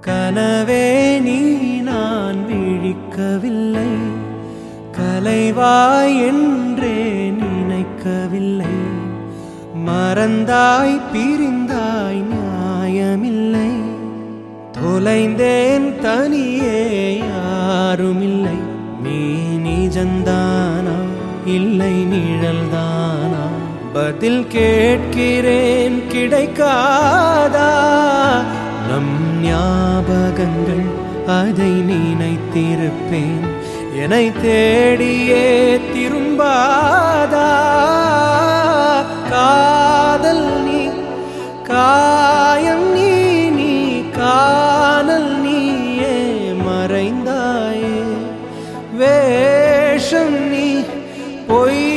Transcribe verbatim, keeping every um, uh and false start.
கனவே நீ நான் விழிக்கவில்லை, கலைவாய் என்றே நினைக்கவில்லை. மறந்தாய் பிரிந்தாய் நியாயமில்லை, தொலைந்தேன் தனியே யாருமில்லை. நீ நிஜந்தானா இல்லை நிழல்தானா, பதில் கேட்கிறேன் கிடைக்காதா. நம் ஞாபகங்கள் அதை நினைத்திருப்பேன், என்னை தேடியே திரும்பாதா. காதல் நீ காயம் நீ நீ காணல் நீயே மறைந்தாயே. வேஷம் நீ பொய்